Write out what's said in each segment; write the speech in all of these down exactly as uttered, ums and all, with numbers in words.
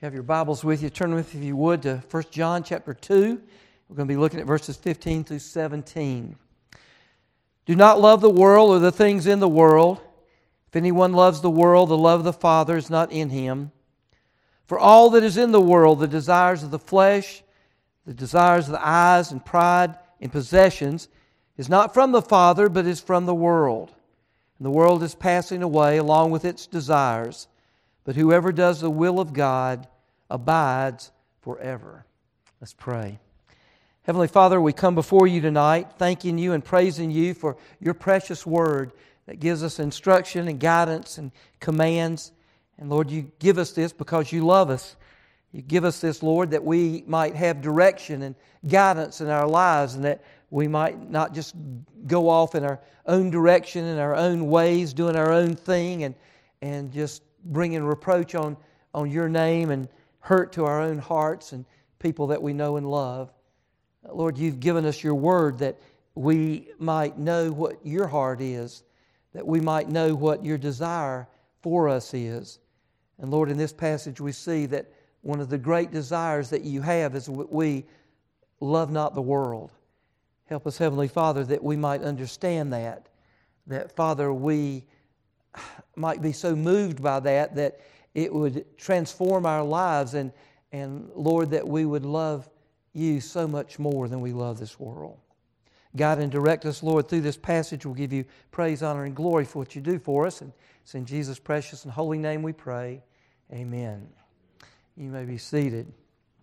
you have your Bibles with you, turn with, if you would, to First John chapter two. We're going to be looking at verses fifteen through seventeen. Do not love the world or the things in the world. If anyone loves the world, the love of the Father is not in him. For all that is in the world, the desires of the flesh, the desires of the eyes, and pride in possessions, is not from the Father, but is from the world. And the world is passing away along with its desires. But whoever does the will of God abides forever. Let's pray. Heavenly Father, we come before you tonight, thanking you and praising you for your precious word that gives us instruction and guidance and commands. And Lord, you give us this because you love us. You give us this, Lord, that we might have direction and guidance in our lives, and that we might not just go off in our own direction, in our own ways, doing our own thing, and, and just bringing reproach on, on your name and hurt to our own hearts and people that we know and love. Lord, you've given us your word that we might know what your heart is, that we might know what your desire for us is. And Lord, in this passage we see that one of the great desires that you have is that we love not the world. Help us, Heavenly Father, that we might understand that, that, Father, we might be so moved by that that it would transform our lives, and, and Lord, that we would love you so much more than we love this world. Guide and direct us, Lord, through this passage. We'll give you praise, honor, and glory for what you do for us. And it's in Jesus' precious and holy name we pray. Amen. You may be seated.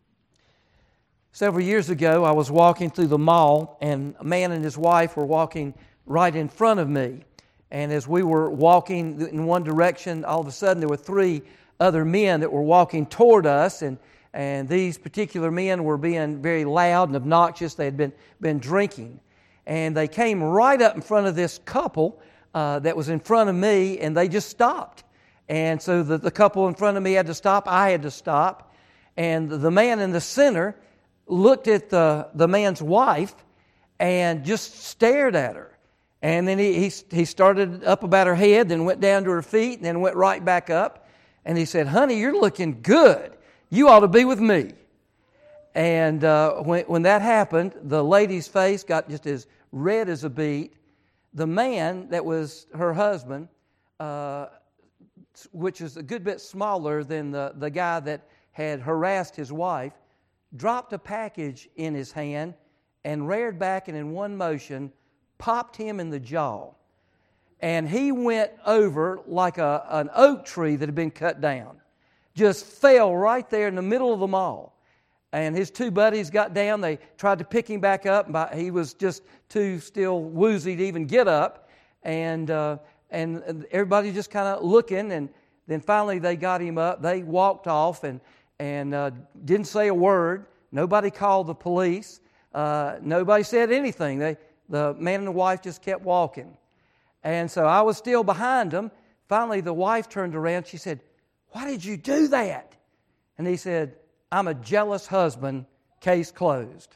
Several years ago, I was walking through the mall, and a man and his wife were walking right in front of me. And as we were walking in one direction, all of a sudden there were three other men that were walking toward us, and, and these particular men were being very loud and obnoxious. They had been, been drinking. And they came right up in front of this couple uh, that was in front of me, and they just stopped. And so the, the couple in front of me had to stop. I had to stop. And the man in the center looked at the, the man's wife and just stared at her. And then he, he he started up about her head, then went down to her feet, and then went right back up. And he said, "Honey, you're looking good. You ought to be with me." And uh, when, when that happened, the lady's face got just as red as a beet. The man that was her husband, uh, which is a good bit smaller than the, the guy that had harassed his wife, dropped a package in his hand and reared back, and in one motion popped him in the jaw. And he went over like a, an oak tree that had been cut down. Just fell right there in the middle of the mall. And his two buddies got down. They tried to pick him back up, but he was just too still woozy to even get up. And uh, and everybody just kind of looking. And then finally they got him up. They walked off and, and uh, didn't say a word. Nobody called the police. Uh, nobody said anything. They The man and the wife just kept walking. And so I was still behind them. Finally, the wife turned around. She said, "Why did you do that?" And he said, "I'm a jealous husband, case closed."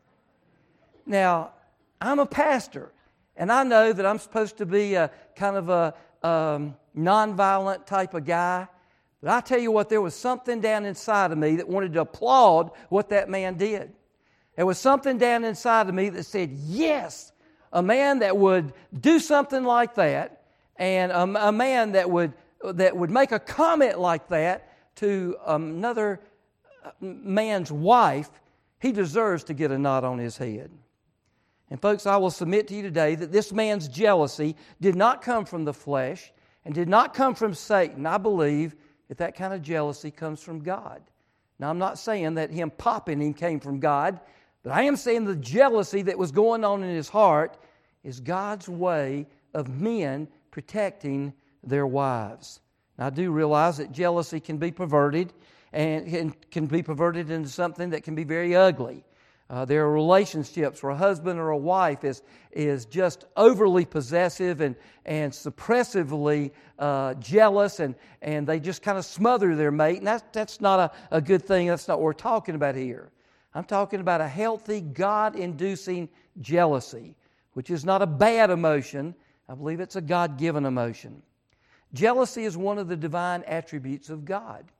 Now, I'm a pastor, and I know that I'm supposed to be a kind of a um, nonviolent type of guy. But I tell you what, there was something down inside of me that wanted to applaud what that man did. There was something down inside of me that said, yes, a man that would do something like that, and a, a man that would that would make a comment like that to another man's wife, he deserves to get a knot on his head. And folks, I will submit to you today that this man's jealousy did not come from the flesh and did not come from Satan. I believe that that kind of jealousy comes from God. Now, I'm not saying that him popping him came from God, but I am saying the jealousy that was going on in his heart is God's way of men protecting their wives. Now, I do realize that jealousy can be perverted, and can be perverted into something that can be very ugly. Uh, there are relationships where a husband or a wife is is just overly possessive and, and suppressively uh, jealous, and, and they just kind of smother their mate. And that's, that's not a, a good thing. That's not what we're talking about here. I'm talking about a healthy, God-inducing jealousy, which is not a bad emotion. I believe it's a God-given emotion. Jealousy is one of the divine attributes of God.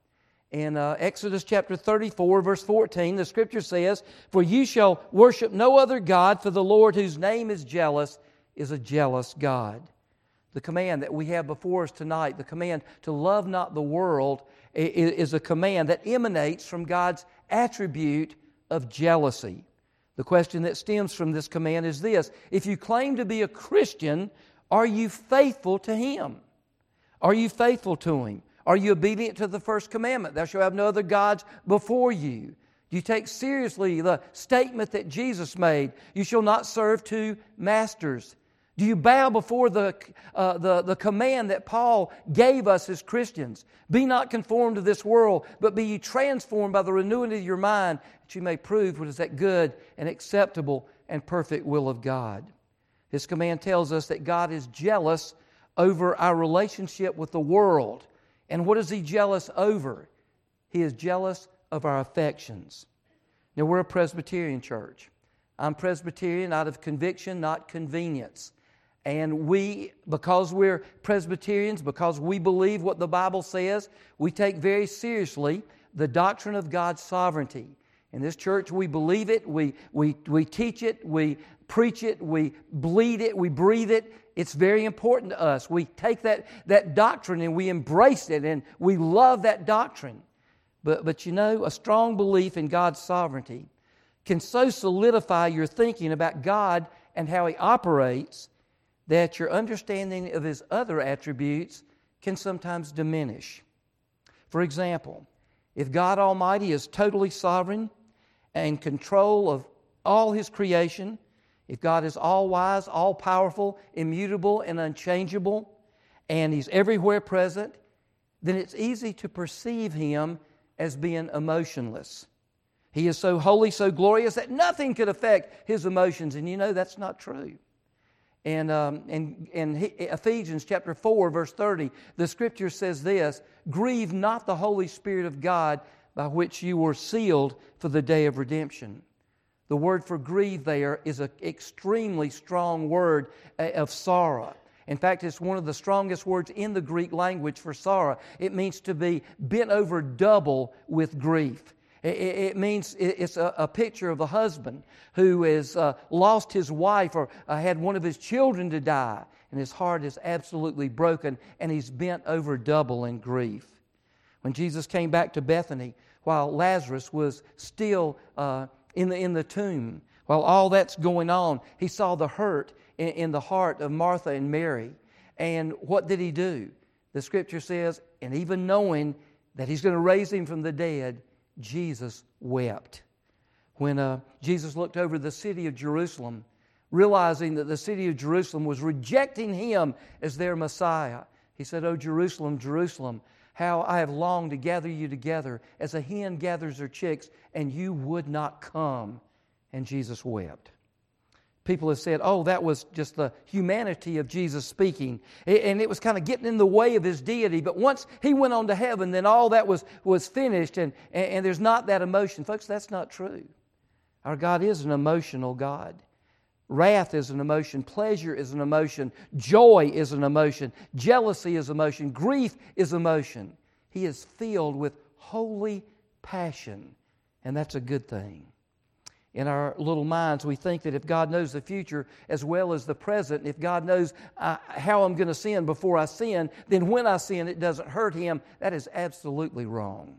In uh, Exodus chapter thirty-four, verse fourteen, the Scripture says, "For you shall worship no other God, for the Lord whose name is jealous is a jealous God." The command that we have before us tonight, the command to love not the world, is a command that emanates from God's attribute of jealousy. The question that stems from this command is this: if you claim to be a Christian, are you faithful to Him? Are you faithful to Him? Are you obedient to the first commandment? Thou shalt have no other gods before you. Do you take seriously the statement that Jesus made? You shall not serve two masters. Do you bow before the, uh, the, the command that Paul gave us as Christians? Be not conformed to this world, but be ye transformed by the renewing of your mind, that you may prove what is that good and acceptable and perfect will of God. This command tells us that God is jealous over our relationship with the world. And what is He jealous over? He is jealous of our affections. Now, we're a Presbyterian church. I'm Presbyterian out of conviction, not convenience. And we, because we're Presbyterians, because we believe what the Bible says, we take very seriously the doctrine of God's sovereignty. In this church, we believe it, we, we, we teach it, we preach it, we bleed it, we breathe it. It's very important to us. We take that, that doctrine and we embrace it and we love that doctrine. But, but you know, a strong belief in God's sovereignty can so solidify your thinking about God and how He operates that your understanding of His other attributes can sometimes diminish. For example, if God Almighty is totally sovereign and in control of all His creation, if God is all-wise, all-powerful, immutable, and unchangeable, and He's everywhere present, then it's easy to perceive Him as being emotionless. He is so holy, so glorious, that nothing could affect His emotions. And you know that's not true. And um, in, in Ephesians chapter four, verse thirty, the Scripture says this: "Grieve not the Holy Spirit of God, by which you were sealed for the day of redemption." The word for grieve there is an extremely strong word of sorrow. In fact, it's one of the strongest words in the Greek language for sorrow. It means to be bent over double with grief. It means it's a picture of a husband who has lost his wife or had one of his children to die, and his heart is absolutely broken, and he's bent over double in grief. When Jesus came back to Bethany, while Lazarus was still uh, in the in the tomb, while all that's going on, He saw the hurt in, in the heart of Martha and Mary. And what did He do? The Scripture says, and even knowing that He's going to raise Him from the dead, Jesus wept. When uh, Jesus looked over the city of Jerusalem, realizing that the city of Jerusalem was rejecting Him as their Messiah, He said, "O Jerusalem, Jerusalem, how I have longed to gather you together as a hen gathers her chicks, and you would not come." And Jesus wept. People have said, oh, that was just the humanity of Jesus speaking. And it was kind of getting in the way of His deity. But once He went on to heaven, then all that was, was finished, and, and there's not that emotion. Folks, that's not true. Our God is an emotional God. Wrath is an emotion. Pleasure is an emotion. Joy is an emotion. Jealousy is emotion. Grief is emotion. He is filled with holy passion, and that's a good thing. In our little minds, we think that if God knows the future as well as the present, if God knows uh, how I'm going to sin before I sin, then when I sin it doesn't hurt Him. That is absolutely wrong.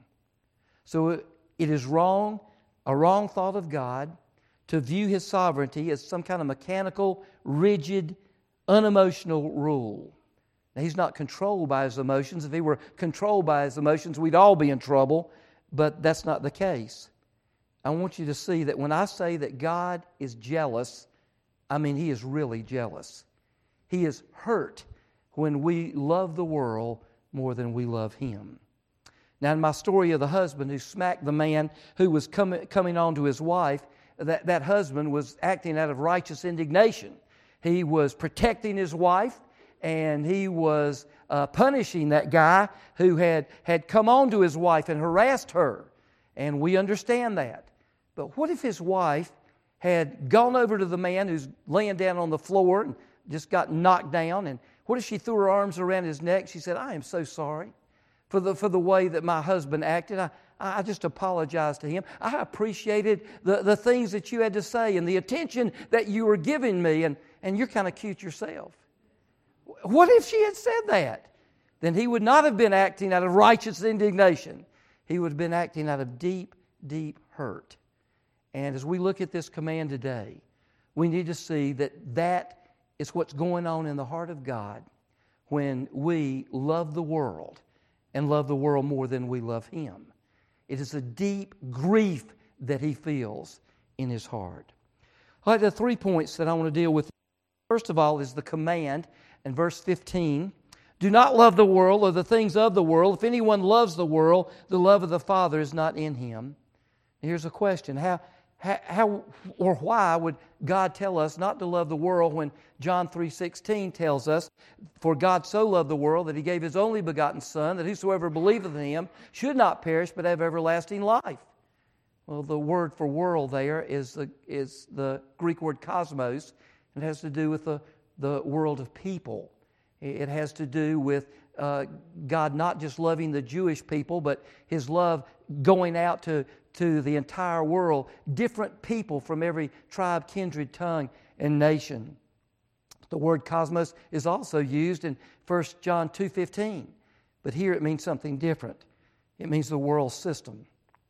So it is wrong, a wrong thought of God, to view His sovereignty as some kind of mechanical, rigid, unemotional rule. Now, He's not controlled by His emotions. If He were controlled by His emotions, we'd all be in trouble, but that's not the case. I want you to see that when I say that God is jealous, I mean He is really jealous. He is hurt when we love the world more than we love Him. Now, in my story of the husband who smacked the man who was coming, coming on to his wife, that, that husband was acting out of righteous indignation. He was protecting his wife, and he was uh, punishing that guy who had, had come on to his wife and harassed her. And we understand that. But what if his wife had gone over to the man who's laying down on the floor and just got knocked down, and what if she threw her arms around his neck? She said, "I am so sorry for the, for the way that my husband acted. I, I just apologized to him. I appreciated the, the things that you had to say and the attention that you were giving me, and, and you're kind of cute yourself. What if she had said that? Then he would not have been acting out of righteous indignation. He would have been acting out of deep, deep hurt. And as we look at this command today, we need to see that that is what's going on in the heart of God when we love the world and love the world more than we love Him. It is a deep grief that He feels in His heart. All right, there are three points that I want to deal with. First of all is the command in verse fifteen. Do not love the world or the things of the world. If anyone loves the world, the love of the Father is not in him. Here's a question. How, how, how or why would God tell us not to love the world when John three sixteen tells us, for God so loved the world that He gave His only begotten Son, that whosoever believeth in Him should not perish but have everlasting life? Well, the word for world there is the, is the Greek word cosmos. It has to do with the, the world of people. It has to do with uh, God not just loving the Jewish people, but His love going out to, to the entire world, different people from every tribe, kindred, tongue, and nation. The word cosmos is also used in First John two fifteen, but here it means something different. It means the world system.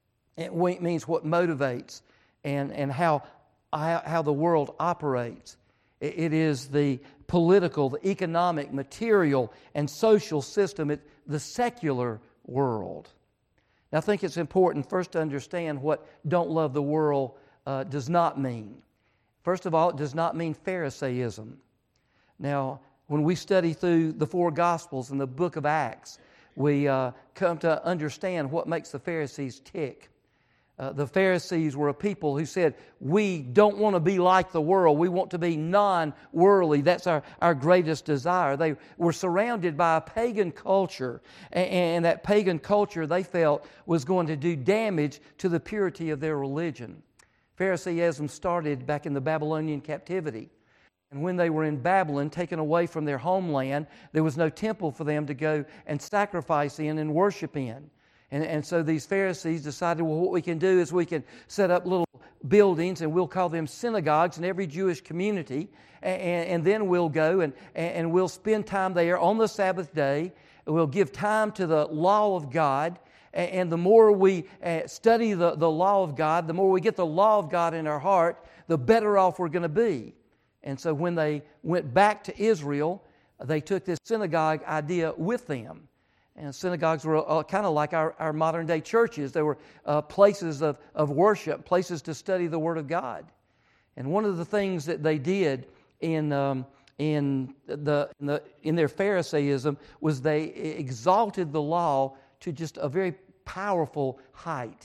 It means what motivates and, and how, how the world operates. It is the political, the economic, material, and social system, it, the secular world. Now, I think it's important first to understand what don't love the world uh, does not mean. First of all, it does not mean Pharisaism. Now, when we study through the four Gospels and the book of Acts, we uh, come to understand what makes the Pharisees tick. Uh, the Pharisees were a people who said, we don't want to be like the world. We want to be non-worldly. That's our, our greatest desire. They were surrounded by a pagan culture, and, and that pagan culture they felt was going to do damage to the purity of their religion. Pharisaism started back in the Babylonian captivity. And when they were in Babylon, taken away from their homeland, there was no temple for them to go and sacrifice in and worship in. And, and so these Pharisees decided, well, what we can do is we can set up little buildings, and we'll call them synagogues in every Jewish community, and, and then we'll go and, and we'll spend time there on the Sabbath day. We'll give time to the law of God, and, and the more we uh, study the, the law of God, the more we get the law of God in our heart, the better off we're going to be. And so when they went back to Israel, they took this synagogue idea with them. And synagogues were uh, kind of like our, our modern day churches. They were uh, places of, of worship, places to study the Word of God. And one of the things that they did in, um, in, the, in, the, in their Pharisaism was they exalted the law to just a very powerful height.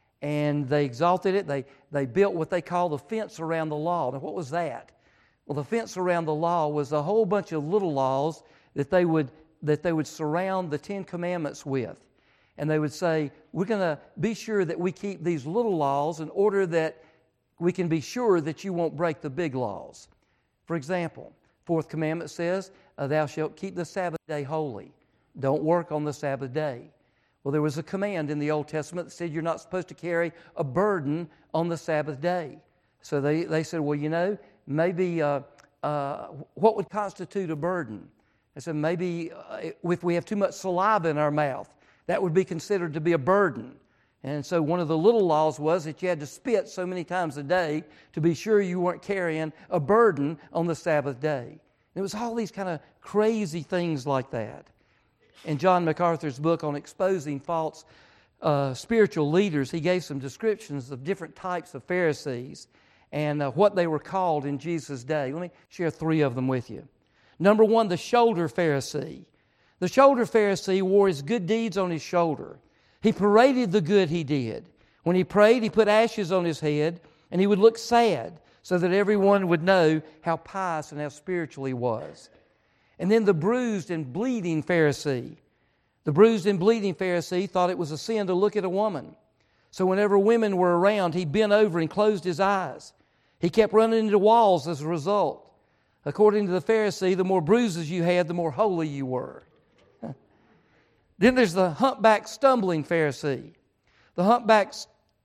And they exalted it. They, they built what they call the fence around the law. Now, what was that? Well, the fence around the law was a whole bunch of little laws that they would that they would surround the Ten Commandments with. And they would say, we're going to be sure that we keep these little laws in order that we can be sure that you won't break the big laws. For example, Fourth Commandment says, uh, thou shalt keep the Sabbath day holy. Don't work on the Sabbath day. Well, there was a command in the Old Testament that said you're not supposed to carry a burden on the Sabbath day. So they, they said, well, you know, maybe uh, uh, what would constitute a burden? I said, maybe uh, if we have too much saliva in our mouth, that would be considered to be a burden. And so one of the little laws was that you had to spit so many times a day to be sure you weren't carrying a burden on the Sabbath day. And it was all these kind of crazy things like that. In John MacArthur's book on exposing false uh, spiritual leaders, he gave some descriptions of different types of Pharisees and uh, what they were called in Jesus' day. Let me share three of them with you. Number one, the shoulder Pharisee. The shoulder Pharisee wore his good deeds on his shoulder. He paraded the good he did. When he prayed, he put ashes on his head, and he would look sad so that everyone would know how pious and how spiritual he was. And then the bruised and bleeding Pharisee. The bruised and bleeding Pharisee thought it was a sin to look at a woman. So whenever women were around, he bent over and closed his eyes. He kept running into walls as a result. According to the Pharisee, the more bruises you had, the more holy you were. Then there's the humpback stumbling Pharisee. The humpback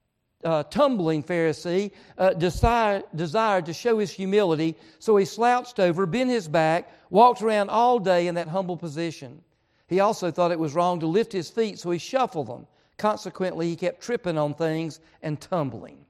uh, tumbling Pharisee uh, desired, desired to show his humility, so he slouched over, bent his back, walked around all day in that humble position. He also thought it was wrong to lift his feet, so he shuffled them. Consequently, he kept tripping on things and tumbling.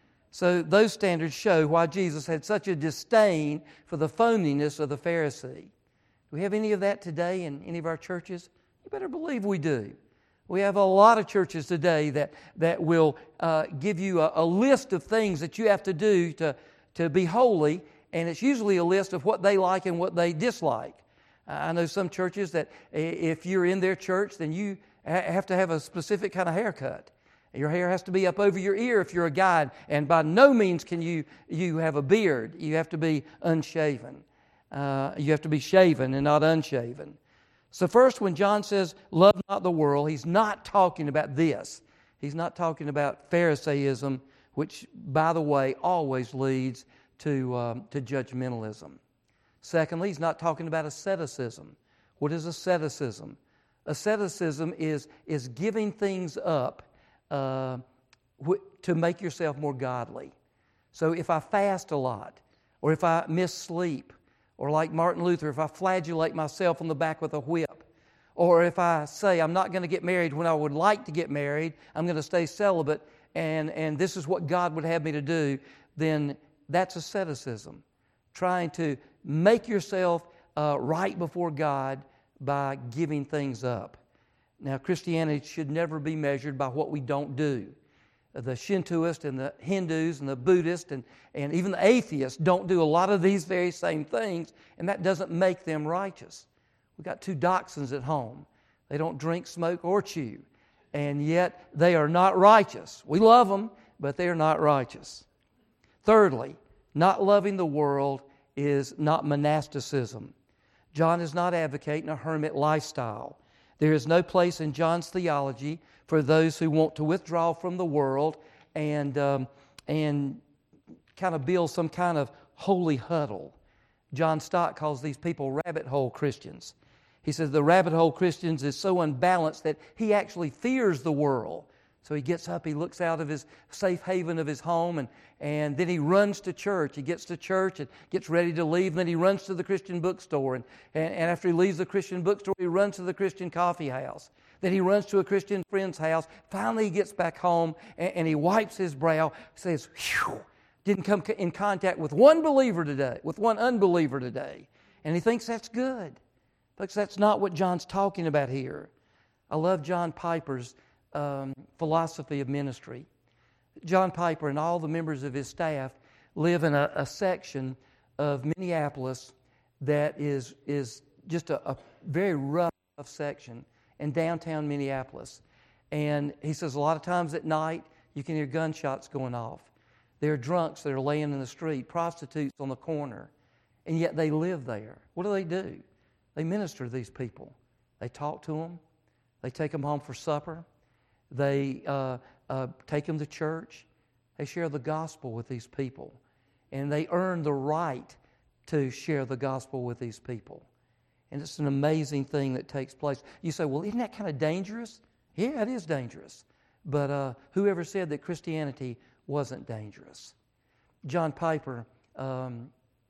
So those standards show why Jesus had such a disdain for the phoniness of the Pharisee. Do we have any of that today in any of our churches? You better believe we do. We have a lot of churches today that, that will uh, give you a, a list of things that you have to do to, to be holy, and it's usually a list of what they like and what they dislike. I know some churches that if you're in their church, then you have to have a specific kind of haircut. Your hair has to be up over your ear if you're a guy, and by no means can you, you have a beard. You have to be unshaven. Uh, you have to be shaven and not unshaven. So first, when John says, love not the world, he's not talking about this. He's not talking about Pharisaism, which, by the way, always leads to, um, to judgmentalism. Secondly, he's not talking about asceticism. What is asceticism? Asceticism is, is giving things up uh, wh- to make yourself more godly. So if I fast a lot, or if I miss sleep, or like Martin Luther, if I flagellate myself on the back with a whip, or if I say I'm not going to get married when I would like to get married, I'm going to stay celibate, and, and this is what God would have me to do, then that's asceticism. Trying to make yourself uh, right before God by giving things up. Now, Christianity should never be measured by what we don't do. The Shintoists and the Hindus and the Buddhists and, and even the atheists don't do a lot of these very same things, and that doesn't make them righteous. We've got two dachshunds at home. They don't drink, smoke, or chew, and yet they are not righteous. We love them, but they are not righteous. Thirdly, not loving the world is not monasticism. John is not advocating a hermit lifestyle. There is no place in John's theology for those who want to withdraw from the world and, um, and kind of build some kind of holy huddle. John Stott calls these people rabbit hole Christians. He says the rabbit hole Christians is so unbalanced that he actually fears the world. So he gets up, he looks out of his safe haven of his home, and, and then he runs to church. He gets to church and gets ready to leave, and then he runs to the Christian bookstore. And, and, and after he leaves the Christian bookstore, he runs to the Christian coffee house. Then he runs to a Christian friend's house. Finally, he gets back home, and, and he wipes his brow, says, "Phew, didn't come in contact with one believer today, with one unbeliever today." And he thinks that's good. Folks, that's not what John's talking about here. I love John Piper's Um, philosophy of ministry. John Piper and all the members of his staff live in a, a section of Minneapolis that is, is just a, a very rough section in downtown Minneapolis. And he says a lot of times at night you can hear gunshots going off. There are drunks that are laying in the street, prostitutes on the corner, and yet they live there. What do they do? They minister to these people. They talk to them. They take them home for supper. They uh, uh, take them to church. They share the gospel with these people. And they earn the right to share the gospel with these people. And it's an amazing thing that takes place. You say, well, isn't that kind of dangerous? Yeah, it is dangerous. But uh, whoever said that Christianity wasn't dangerous? John Piper um,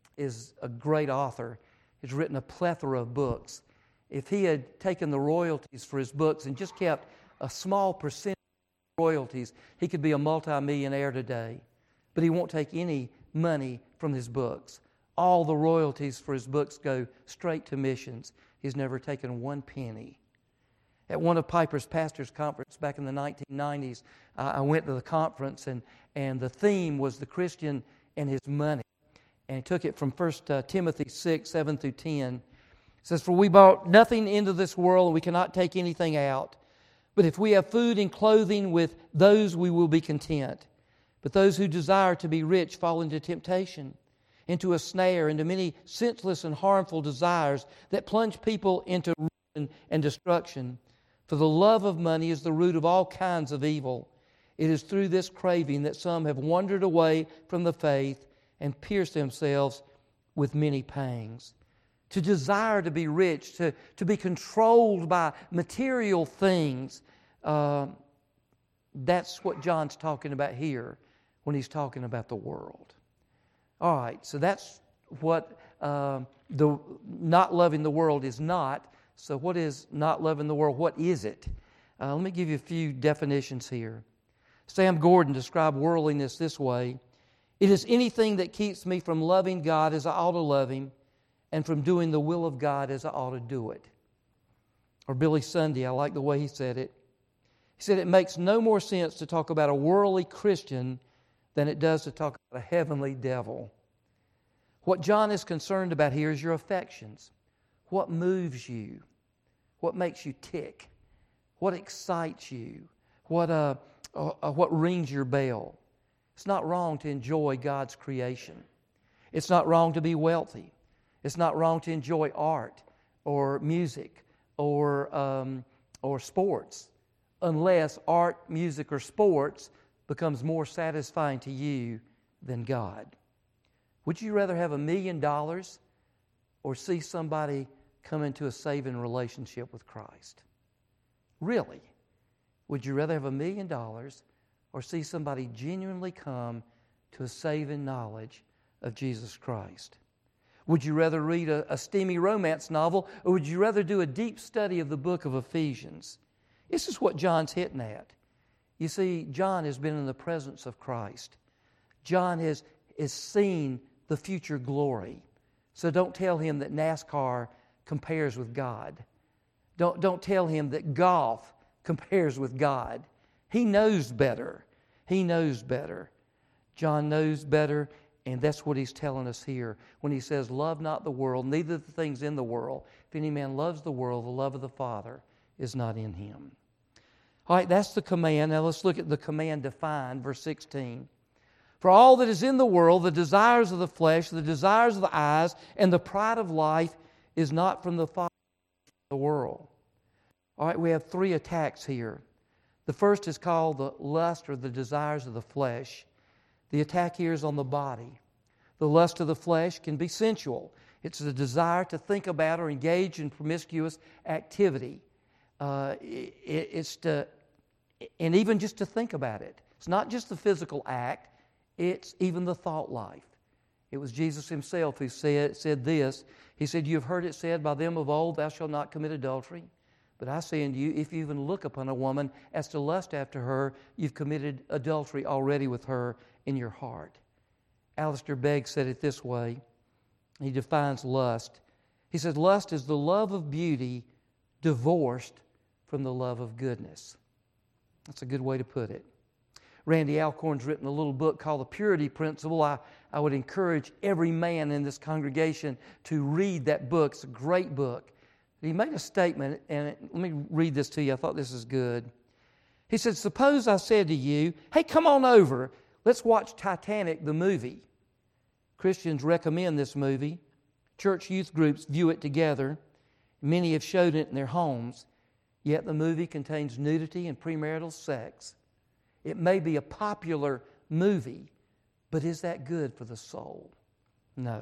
is a great author. He's written a plethora of books. If he had taken the royalties for his books and just kept a small percentage of royalties, he could be a multimillionaire today. But he won't take any money from his books. All the royalties for his books go straight to missions. He's never taken one penny. At one of Piper's pastors' conference back in the nineteen nineties, uh, I went to the conference, and, and the theme was the Christian and his money. And he took it from First uh, Timothy six, seven through ten. It says, "For we brought nothing into this world, and we cannot take anything out. But if we have food and clothing, with those we will be content. But those who desire to be rich fall into temptation, into a snare, into many senseless and harmful desires that plunge people into ruin and destruction. For the love of money is the root of all kinds of evil. It is through this craving that some have wandered away from the faith and pierced themselves with many pangs." to desire to be rich, to, to be controlled by material things. Uh, that's what John's talking about here when he's talking about the world. All right, so that's what uh, the not loving the world is not. So what is not loving the world? What is it? Uh, let me give you a few definitions here. Sam Gordon described worldliness this way: it is anything that keeps me from loving God as I ought to love Him, and from doing the will of God as I ought to do it. Or Billy Sunday, I like the way he said it. He said, it makes no more sense to talk about a worldly Christian than it does to talk about a heavenly devil. What John is concerned about here is your affections. What moves you? What makes you tick? What excites you? What, uh, uh, what rings your bell? It's not wrong to enjoy God's creation. It's not wrong to be wealthy. It's not wrong to enjoy art or music or, um, or sports, unless art, music, or sports becomes more satisfying to you than God. Would you rather have a million dollars or see somebody come into a saving relationship with Christ? Really? Would you rather have a million dollars or see somebody genuinely come to a saving knowledge of Jesus Christ? Would you rather read a, a steamy romance novel, or would you rather do a deep study of the book of Ephesians? This is what John's hitting at. You see, John has been in the presence of Christ. John has, has seen the future glory. So don't tell him that NASCAR compares with God. Don't, don't tell him that golf compares with God. He knows better. He knows better. John knows better, and that's what he's telling us here when he says, love not the world, neither the things in the world. If any man loves the world, the love of the Father is not in him. All right, that's the command. Now let's look at the command defined, verse sixteen. For all that is in the world, the desires of the flesh, the desires of the eyes, and the pride of life is not from the Father, but from the world. All right, we have three attacks here. The first is called the lust or the desires of the flesh. The attack here is on the body. The lust of the flesh can be sensual. It's the desire to think about or engage in promiscuous activity. Uh, it, it's to, and even just to think about it. It's not just the physical act, it's even the thought life. It was Jesus Himself who said, said this. He said, you have heard it said by them of old, thou shalt not commit adultery. But I say unto you, if you even look upon a woman as to lust after her, you've committed adultery already with her in your heart. Alistair Begg said it this way. He defines lust. He said, lust is the love of beauty divorced from the love of goodness. That's a good way to put it. Randy Alcorn's written a little book called The Purity Principle. I, I would encourage every man in this congregation to read that book. It's a great book. He made a statement, and let me read this to you. I thought this is good. He said, suppose I said to you, hey, come on over. Let's watch Titanic, the movie. Christians recommend this movie. Church youth groups view it together. Many have showed it in their homes. Yet the movie contains nudity and premarital sex. It may be a popular movie, but is that good for the soul? No.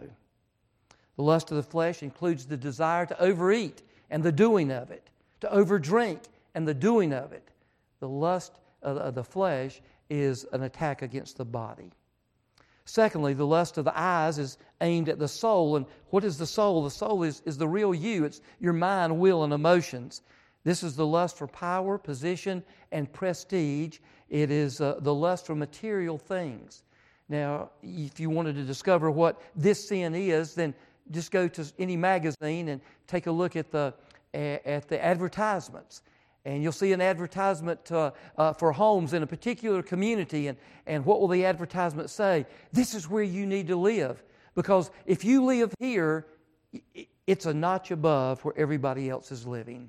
The lust of the flesh includes the desire to overeat and the doing of it, to overdrink and the doing of it. The lust of the flesh is an attack against the body. Secondly, the lust of the eyes is aimed at the soul. And what is the soul? The soul is, is the real you. It's your mind, will, and emotions. This is the lust for power, position, and prestige. It is uh, the lust for material things. Now, if you wanted to discover what this sin is, then just go to any magazine and take a look at the at the advertisements. And you'll see an advertisement uh, uh, for homes in a particular community. And, and what will the advertisement say? This is where you need to live. Because if you live here, it's a notch above where everybody else is living.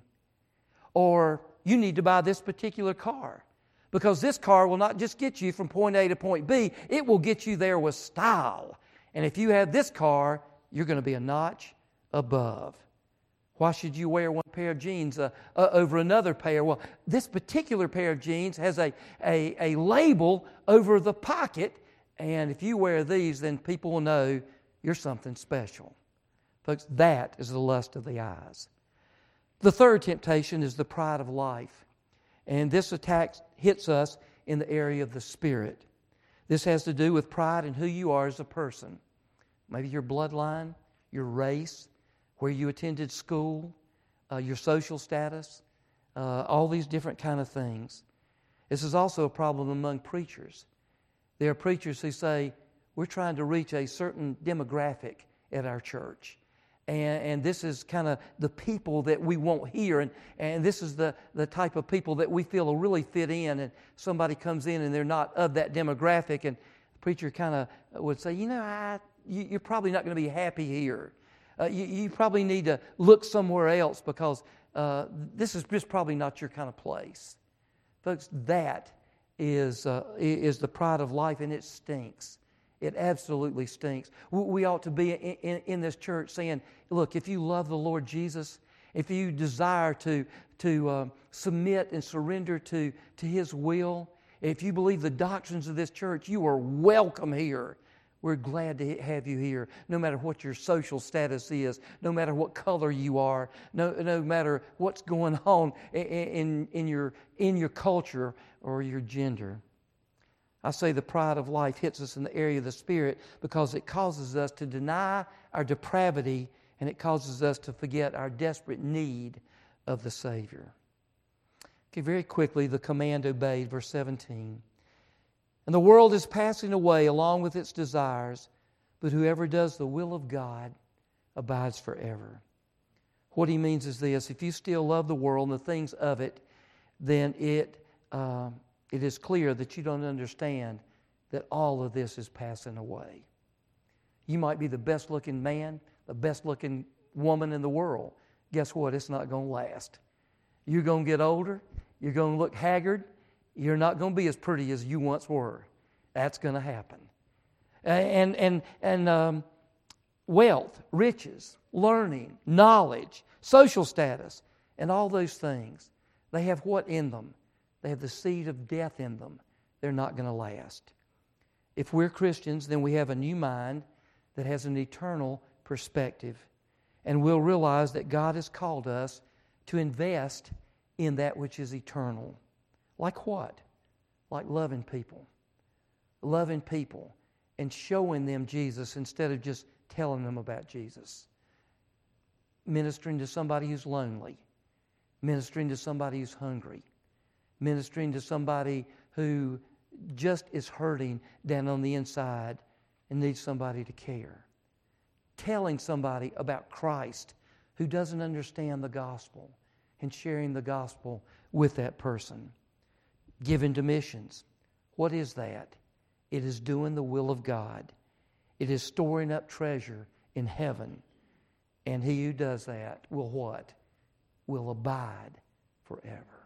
Or you need to buy this particular car. Because this car will not just get you from point A to point B, it will get you there with style. And if you have this car, you're going to be a notch above. Why should you wear one pair of jeans uh, uh, over another pair? Well, this particular pair of jeans has a, a, a label over the pocket, and if you wear these, then people will know you're something special. Folks, that is the lust of the eyes. The third temptation is the pride of life. And this attack hits us in the area of the spirit. This has to do with pride in who you are as a person. Maybe your bloodline, your race, where you attended school, uh, your social status, uh, all these different kind of things. This is also a problem among preachers. There are preachers who say, we're trying to reach a certain demographic at our church. And, and this is kind of the people that we want here. And, and this is the, the type of people that we feel will really fit in. And somebody comes in and they're not of that demographic. And the preacher kind of would say, you know, I, you, you're probably not going to be happy here. Uh, you, you probably need to look somewhere else because uh, this is just probably not your kind of place. Folks, that is, uh, is the pride of life, and it stinks. It absolutely stinks. We ought to be in, in, in this church saying, look, if you love the Lord Jesus, if you desire to, to uh, submit and surrender to, to His will, if you believe the doctrines of this church, you are welcome here. We're glad to have you here, no matter what your social status is, no matter what color you are, no, no matter what's going on in, in, in, your, in your culture or your gender. I say the pride of life hits us in the area of the spirit because it causes us to deny our depravity and it causes us to forget our desperate need of the Savior. Okay, very quickly, the command obeyed, verse seventeen. And the world is passing away along with its desires, but whoever does the will of God abides forever. What he means is this: if you still love the world and the things of it, then it uh, it is clear that you don't understand that all of this is passing away. You might be the best-looking man, the best-looking woman in the world. Guess what? It's not going to last. You're going to get older. You're going to look haggard. You're not going to be as pretty as you once were. That's going to happen. And and and um, wealth, riches, learning, knowledge, social status, and all those things, they have what in them? They have the seed of death in them. They're not going to last. If we're Christians, then we have a new mind that has an eternal perspective. And we'll realize that God has called us to invest in that which is eternal. Like what? Like loving people. Loving people and showing them Jesus instead of just telling them about Jesus. Ministering to somebody who's lonely. Ministering to somebody who's hungry. Ministering to somebody who just is hurting down on the inside and needs somebody to care. Telling somebody about Christ who doesn't understand the gospel and sharing the gospel with that person. Given to missions. What is that? It is doing the will of God. It is storing up treasure in heaven. And he who does that will what? Will abide forever.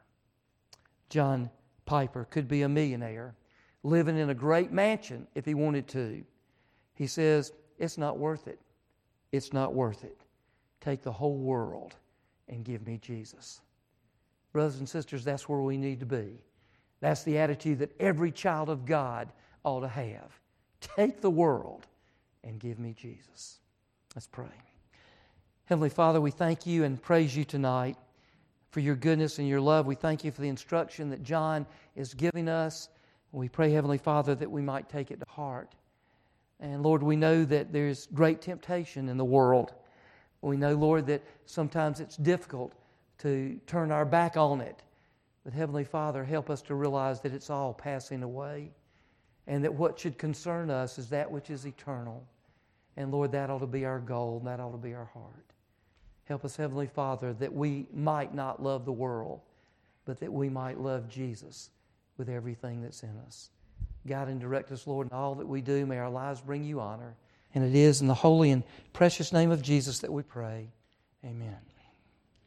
John Piper could be a millionaire, living in a great mansion if he wanted to. He says, it's not worth it. It's not worth it. Take the whole world and give me Jesus. Brothers and sisters, that's where we need to be. That's the attitude that every child of God ought to have. Take the world and give me Jesus. Let's pray. Heavenly Father, we thank you and praise you tonight for your goodness and your love. We thank you for the instruction that John is giving us. We pray, Heavenly Father, that we might take it to heart. And Lord, we know that there's great temptation in the world. We know, Lord, that sometimes it's difficult to turn our back on it. But Heavenly Father, help us to realize that it's all passing away and that what should concern us is that which is eternal. And Lord, that ought to be our goal, and that ought to be our heart. Help us, Heavenly Father, that we might not love the world, but that we might love Jesus with everything that's in us. Guide and direct us, Lord, in all that we do. May our lives bring you honor. And it is in the holy and precious name of Jesus that we pray. Amen.